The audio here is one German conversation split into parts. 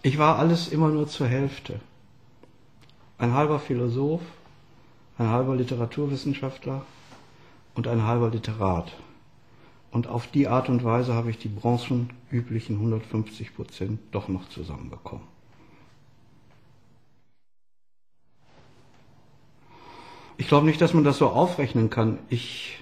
Ich war alles immer nur zur Hälfte. Ein halber Philosoph, ein halber Literaturwissenschaftler und ein halber Literat. Und auf die Art und Weise habe ich die branchenüblichen 150% doch noch zusammenbekommen. Ich glaube nicht, dass man das so aufrechnen kann. Ich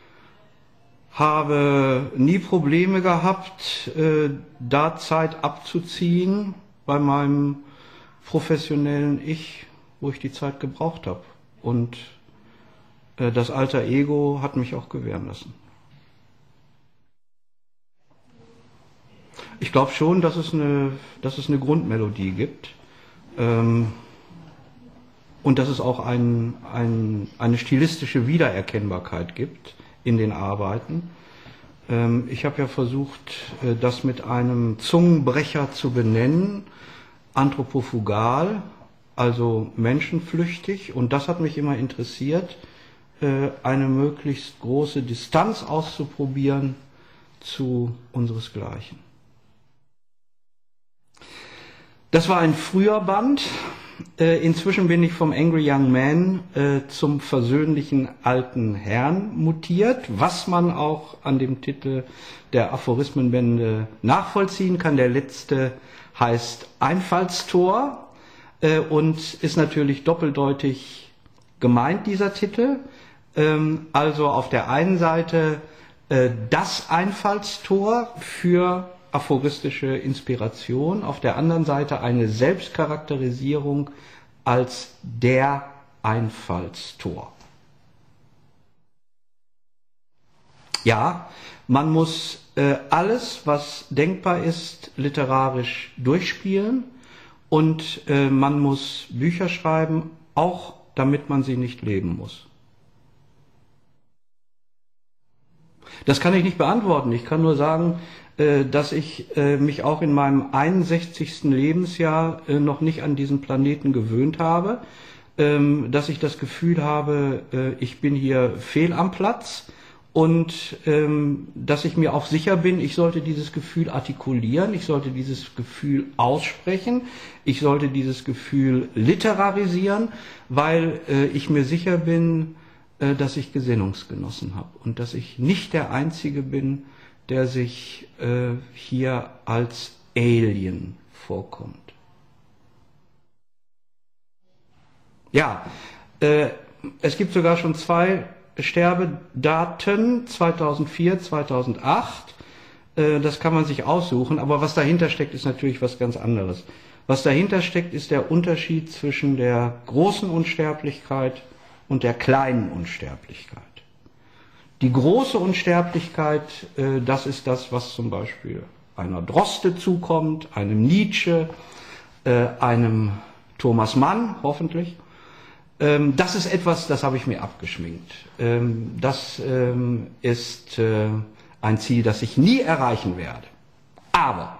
habe nie Probleme gehabt, da Zeit abzuziehen bei meinem professionellen Ich, wo ich die Zeit gebraucht habe. Und das alter Ego hat mich auch gewähren lassen. Ich glaube schon, dass es eine Grundmelodie gibt und dass es auch eine stilistische Wiedererkennbarkeit gibt in den Arbeiten. Ich habe ja versucht, das mit einem Zungenbrecher zu benennen, anthropofugal, also menschenflüchtig, und das hat mich immer interessiert, eine möglichst große Distanz auszuprobieren zu unseresgleichen. Das war ein früher Band. Inzwischen bin ich vom Angry Young Man zum versöhnlichen alten Herrn mutiert, was man auch an dem Titel der Aphorismenbände nachvollziehen kann. Der letzte heißt Einfallstor und ist natürlich doppeldeutig gemeint, dieser Titel. Also auf der einen Seite das Einfallstor für aphoristische Inspiration, auf der anderen Seite eine Selbstcharakterisierung als der Einfallstor. Ja, man muss alles, was denkbar ist, literarisch durchspielen und man muss Bücher schreiben, auch damit man sie nicht leben muss. Das kann ich nicht beantworten. Ich kann nur sagen, dass ich mich auch in meinem 61. Lebensjahr noch nicht an diesen Planeten gewöhnt habe, dass ich das Gefühl habe, ich bin hier fehl am Platz und dass ich mir auch sicher bin, ich sollte dieses Gefühl artikulieren, ich sollte dieses Gefühl aussprechen, ich sollte dieses Gefühl literarisieren, weil ich mir sicher bin, dass ich Gesinnungsgenossen habe und dass ich nicht der Einzige bin, der sich hier als Alien vorkommt. Ja, es gibt sogar schon 2 Sterbedaten, 2004, 2008. Das kann man sich aussuchen, aber was dahinter steckt, ist natürlich was ganz anderes. Was dahinter steckt, ist der Unterschied zwischen der großen Unsterblichkeit und der kleinen Unsterblichkeit. Die große Unsterblichkeit, das ist das, was zum Beispiel einer Droste zukommt, einem Nietzsche, einem Thomas Mann, hoffentlich. Das ist etwas, das habe ich mir abgeschminkt. Das ist ein Ziel, das ich nie erreichen werde. Aber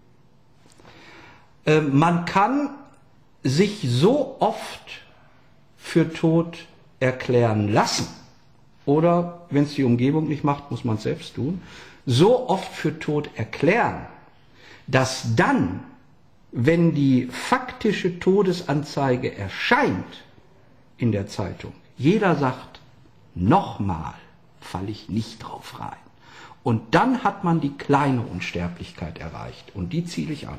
man kann sich so oft für tot erklären lassen, oder, wenn es die Umgebung nicht macht, muss man es selbst tun, so oft für tot erklären, dass dann, wenn die faktische Todesanzeige erscheint in der Zeitung, jeder sagt, nochmal falle ich nicht drauf rein. Und dann hat man die kleine Unsterblichkeit erreicht und die ziele ich an.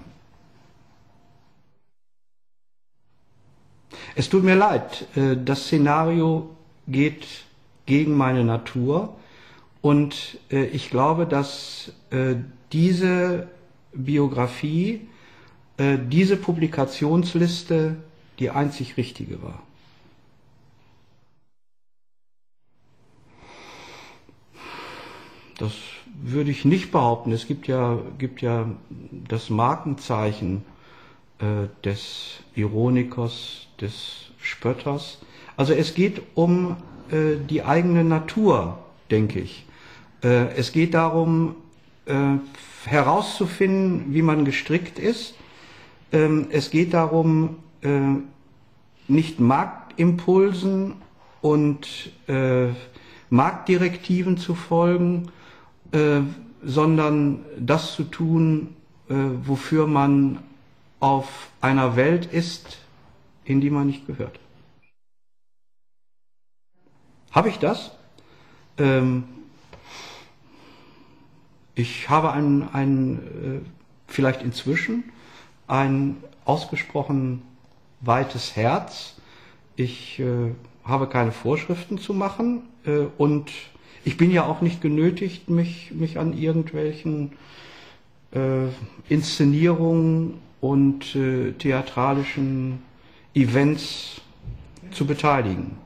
Es tut mir leid, das Szenario geht gegen meine Natur und ich glaube, dass diese Biografie, diese Publikationsliste die einzig richtige war. Das würde ich nicht behaupten. Es gibt ja das Markenzeichen des Ironikers, des Spötters. Also es geht um die eigene Natur, denke ich. Es geht darum, herauszufinden, wie man gestrickt ist. Es geht darum, nicht Marktimpulsen und Marktdirektiven zu folgen, sondern das zu tun, wofür man auf einer Welt ist, in die man nicht gehört. Habe ich das? Ich habe vielleicht inzwischen ein ausgesprochen weites Herz. Ich habe keine Vorschriften zu machen und ich bin ja auch nicht genötigt, mich an irgendwelchen Inszenierungen und theatralischen Events zu beteiligen.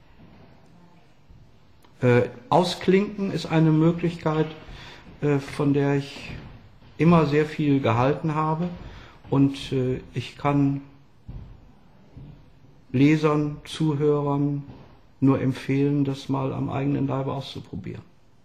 Ausklinken ist eine Möglichkeit, von der ich immer sehr viel gehalten habe, und ich kann Lesern, Zuhörern nur empfehlen, das mal am eigenen Leibe auszuprobieren.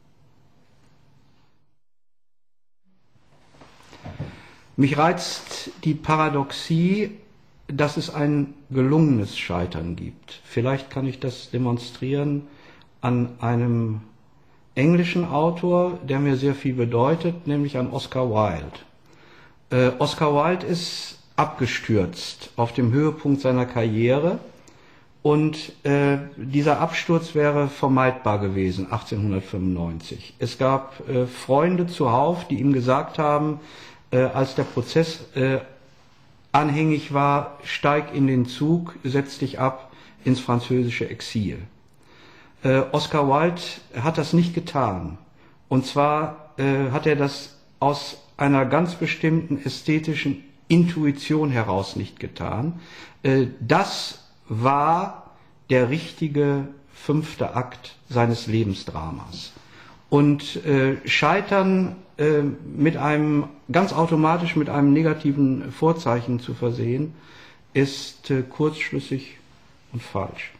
Mich reizt die Paradoxie, dass es ein gelungenes Scheitern gibt. Vielleicht kann ich das demonstrieren an einem englischen Autor, der mir sehr viel bedeutet, nämlich an Oscar Wilde. Oscar Wilde ist abgestürzt auf dem Höhepunkt seiner Karriere, und dieser Absturz wäre vermeidbar gewesen, 1895. Es gab Freunde zuhauf, die ihm gesagt haben, als der Prozess anhängig war: steig in den Zug, setz dich ab ins französische Exil. Oscar Wilde hat das nicht getan. Und zwar hat er das aus einer ganz bestimmten ästhetischen Intuition heraus nicht getan. Das war der richtige 5. Akt seines Lebensdramas. Und Scheitern mit einem ganz automatisch mit einem negativen Vorzeichen zu versehen, ist kurzschlüssig und falsch.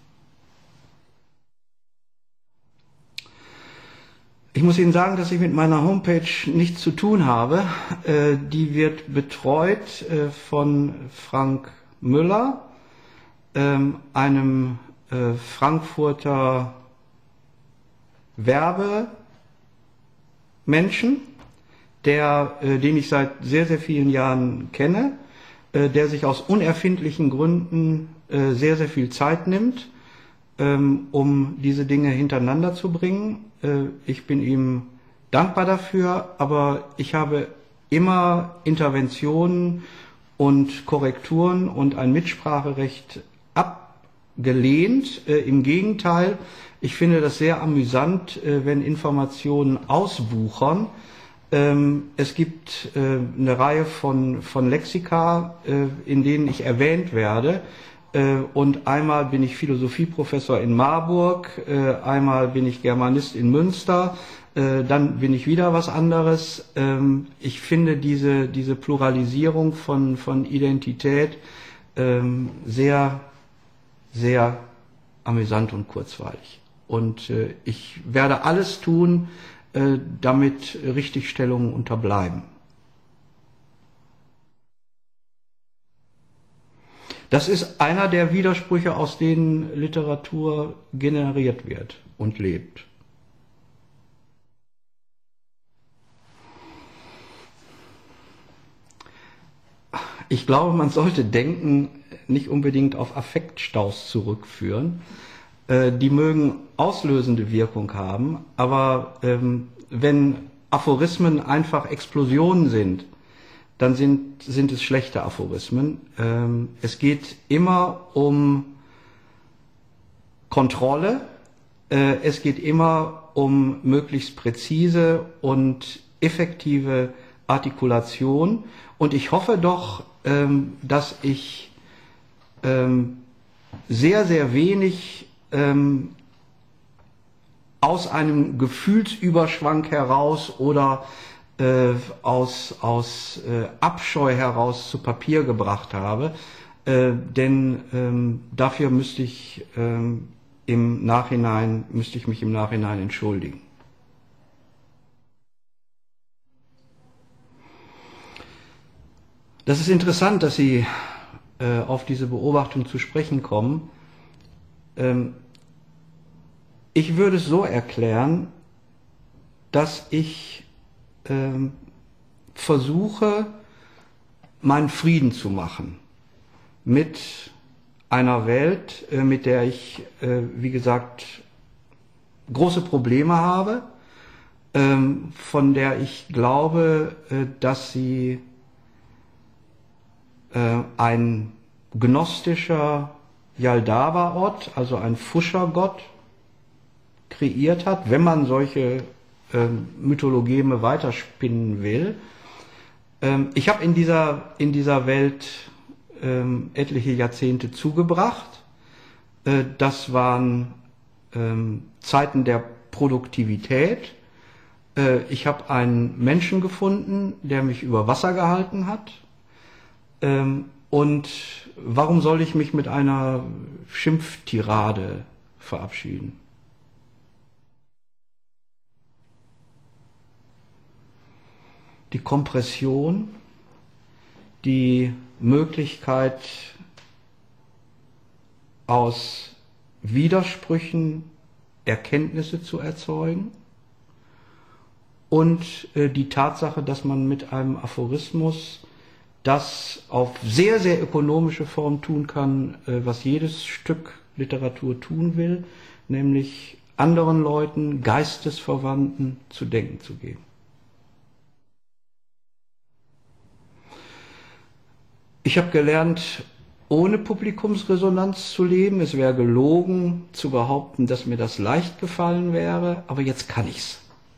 Ich muss Ihnen sagen, dass ich mit meiner Homepage nichts zu tun habe. Die wird betreut von Frank Müller, einem Frankfurter Werbemenschen, den ich seit sehr, sehr vielen Jahren kenne, der sich aus unerfindlichen Gründen sehr, sehr viel Zeit nimmt, um diese Dinge hintereinander zu bringen. Ich bin ihm dankbar dafür, aber ich habe immer Interventionen und Korrekturen und ein Mitspracherecht abgelehnt. Im Gegenteil, ich finde das sehr amüsant, wenn Informationen auswuchern. Es gibt eine Reihe von Lexika, in denen ich erwähnt werde. Und einmal bin ich Philosophieprofessor in Marburg, einmal bin ich Germanist in Münster, dann bin ich wieder was anderes. Ich finde diese Pluralisierung von Identität sehr, sehr amüsant und kurzweilig. Und ich werde alles tun, damit Richtigstellungen unterbleiben. Das ist einer der Widersprüche, aus denen Literatur generiert wird und lebt. Ich glaube, man sollte Denken nicht unbedingt auf Affektstaus zurückführen. Die mögen auslösende Wirkung haben, aber wenn Aphorismen einfach Explosionen sind, dann sind es schlechte Aphorismen. Es geht immer um Kontrolle, es geht immer um möglichst präzise und effektive Artikulation, und ich hoffe doch, dass ich sehr, sehr wenig aus einem Gefühlsüberschwang heraus oder aus Abscheu heraus zu Papier gebracht habe, denn dafür müsste ich mich im Nachhinein entschuldigen. Das ist interessant, dass Sie auf diese Beobachtung zu sprechen kommen. Ich würde es so erklären, dass ich versuche, meinen Frieden zu machen mit einer Welt, mit der ich, wie gesagt, große Probleme habe, von der ich glaube, dass sie ein gnostischer Yaldabaoth, also ein Fuschergott, kreiert hat, wenn man solche Mythologeme weiterspinnen will. Ich habe in dieser Welt etliche Jahrzehnte zugebracht. Das waren Zeiten der Produktivität. Ich habe einen Menschen gefunden, der mich über Wasser gehalten hat. Und warum soll ich mich mit einer Schimpftirade verabschieden? Die Kompression, die Möglichkeit, aus Widersprüchen Erkenntnisse zu erzeugen und die Tatsache, dass man mit einem Aphorismus das auf sehr, sehr ökonomische Form tun kann, was jedes Stück Literatur tun will, nämlich anderen Leuten, Geistesverwandten zu denken zu geben. Ich habe gelernt, ohne Publikumsresonanz zu leben. Es wäre gelogen zu behaupten, dass mir das leicht gefallen wäre, aber jetzt kann ich's.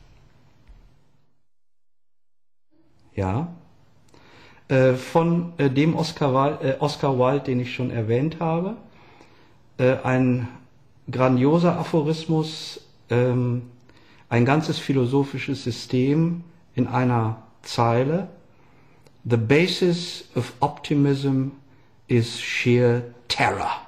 Ja. Von dem Oscar Wilde, den ich schon erwähnt habe. Ein grandioser Aphorismus, ein ganzes philosophisches System in einer Zeile. The basis of optimism is sheer terror.